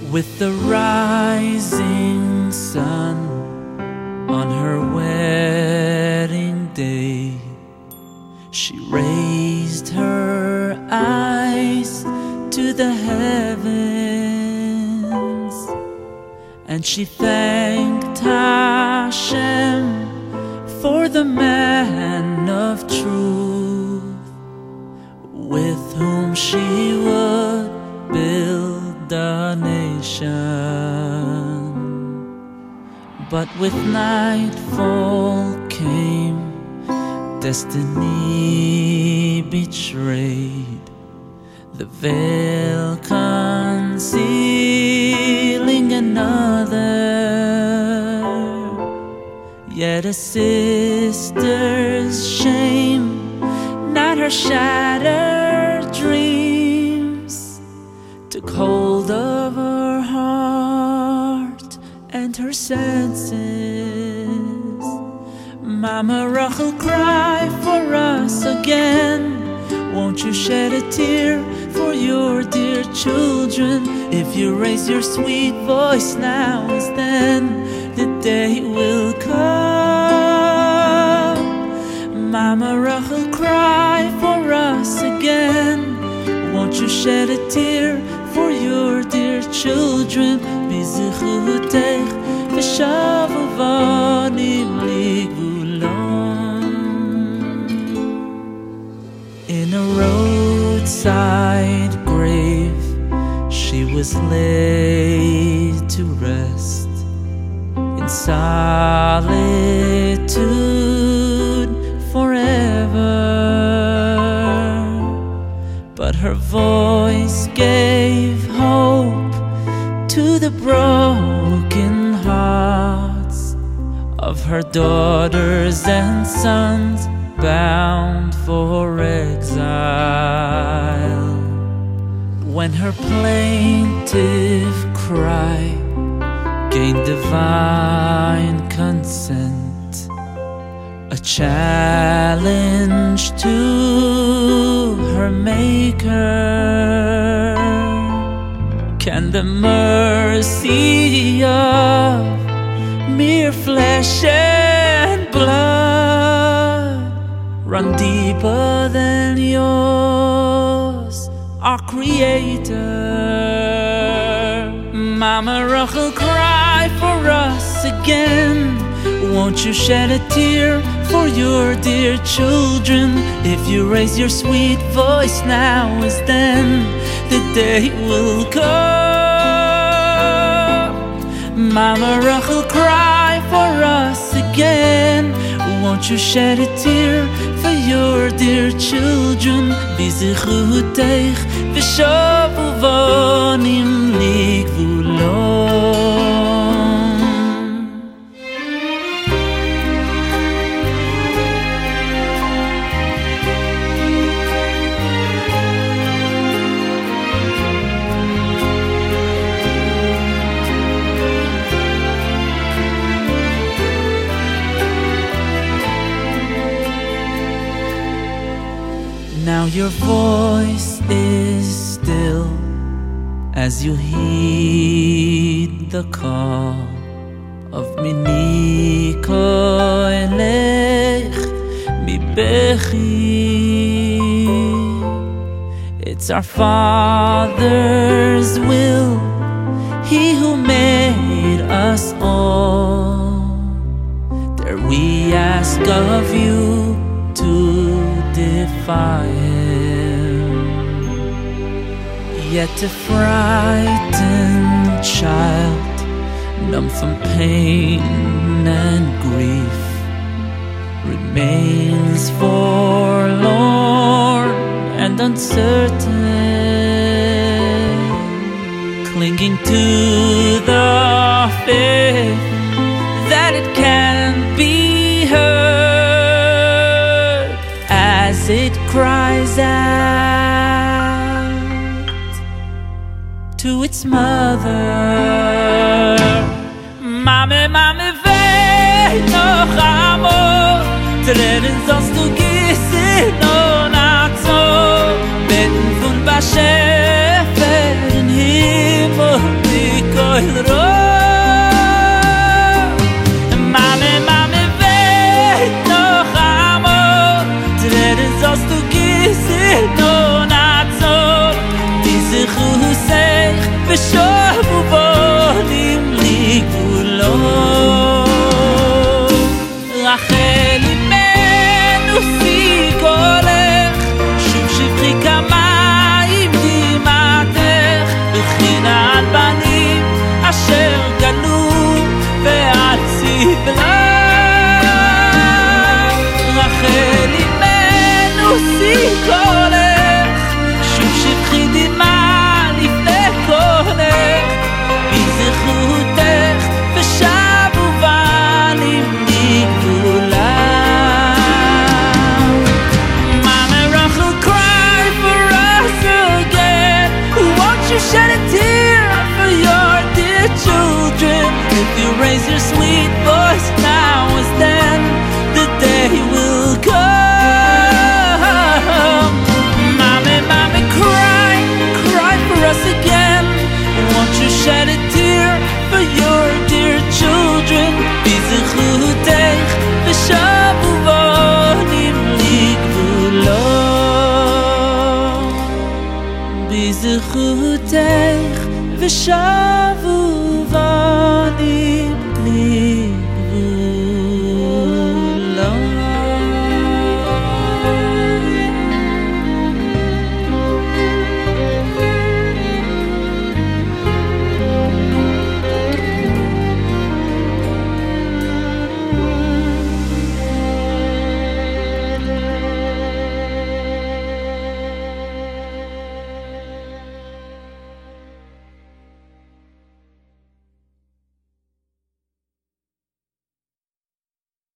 With the rising sun on her wedding day, she raised her eyes to the heavens, and she thanked Hashem for the man of truth, with whom she would build a nation. But with nightfall came destiny betrayed, the veil concealing another. Yet a sister's shame, not her shattered dreams, took hold of her heart and her senses. Mama Rachel, cry for us again. Won't you shed a tear for your dear children? If you raise your sweet voice now, as then the day will come. Mama Rachel, cry for us again. Won't you shed a tear for your dear children? B'zichutech v'shavu vanim ligvulon. In a roadside grave she was laid to rest, in solitude forever. But her voice gave hope to the broken hearts of her daughters and sons bound for exile. When her plaintive cry gained divine consent, a challenge to her maker, can the mercy of mere flesh and blood run deeper than yours, our Creator? Mama Rachel, cry for us again. Won't you shed a tear for your dear children? If you raise your sweet voice now, as then the day will come. Mama Rachel, cry for us again. Won't you shed a tear for your dear children? B'zichutech v'shavu vanim ligvulon. Now your voice is still as you heed the call of Mini koelech mi bechi. It's our Father's will, He who made us all. There we ask of you to defy Him. Yet a frightened child, numb from pain and grief, remains forlorn and uncertain, clinging to the faith that it can be heard as it cries out to its mother. Mame, mame, vei noch amor, Tränen sollst du gießen und so, beten von Bashefer in Himmel, your sweet voice now as then, the day will come. Mommy, mommy, cry, cry for us again. Won't you shed a tear for your dear children? B'zichutech v'shavuvonim ligvulo. B'zichutech v'shavuvonim